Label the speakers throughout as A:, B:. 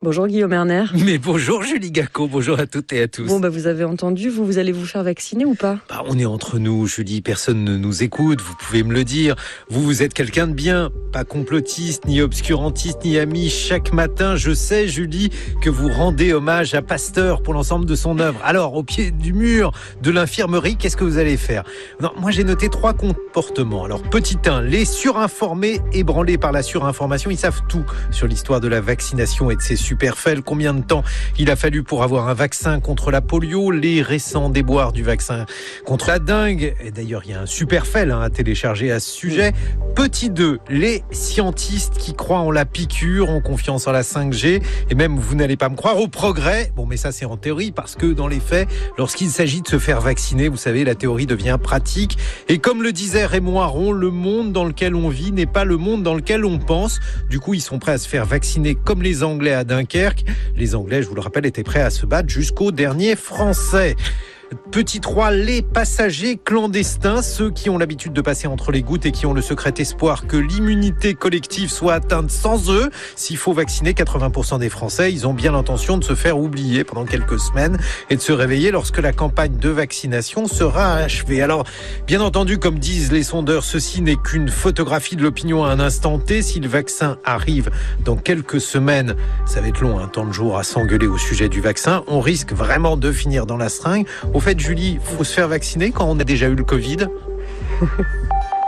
A: Bonjour Guillaume Erner.
B: Mais bonjour Julie Gacot, bonjour à toutes et à tous.
A: Bon, vous avez entendu, vous allez vous faire vacciner ou pas ?
B: On est entre nous, Julie, personne ne nous écoute, vous pouvez me le dire. Vous êtes quelqu'un de bien, pas complotiste, ni obscurantiste, ni ami. Chaque matin, je sais, Julie, que vous rendez hommage à Pasteur pour l'ensemble de son œuvre. Alors, au pied du mur de l'infirmerie, qu'est-ce que vous allez faire ? Non, moi, j'ai noté 3 comportements. Alors, petit 1, les surinformés, ébranlés par la surinformation, ils savent tout sur l'histoire de la vaccination et de ses superfels. Combien de temps il a fallu pour avoir un vaccin contre la polio, les récents déboires du vaccin contre la dengue. Et d'ailleurs, il y a un superfel à télécharger à ce sujet. Petit 2, les scientistes qui croient en la piqûre, ont confiance en la 5G, et même, vous n'allez pas me croire, au progrès. Bon, mais ça, c'est en théorie, parce que dans les faits, lorsqu'il s'agit de se faire vacciner, vous savez, la théorie devient pratique. Et comme le disait Raymond Aron, le monde dans lequel on vit n'est pas le monde dans lequel on pense. Du coup, ils sont prêts à se faire vacciner comme les Anglais à Dunkerque. Les Anglais, je vous le rappelle, étaient prêts à se battre jusqu'au dernier Français. Petit 3, les passagers clandestins, ceux qui ont l'habitude de passer entre les gouttes et qui ont le secret espoir que l'immunité collective soit atteinte sans eux. S'il faut vacciner 80% des Français, ils ont bien l'intention de se faire oublier pendant quelques semaines et de se réveiller lorsque la campagne de vaccination sera achevée. Alors, bien entendu, comme disent les sondeurs, ceci n'est qu'une photographie de l'opinion à un instant T. Si le vaccin arrive dans quelques semaines, ça va être long, un temps de jour à s'engueuler au sujet du vaccin. On risque vraiment de finir dans la seringue. Au fait, Julie, faut se faire vacciner quand on a déjà eu le Covid ?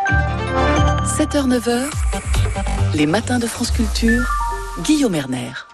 C: 7h-9h, les matins de France Culture, Guillaume Erner.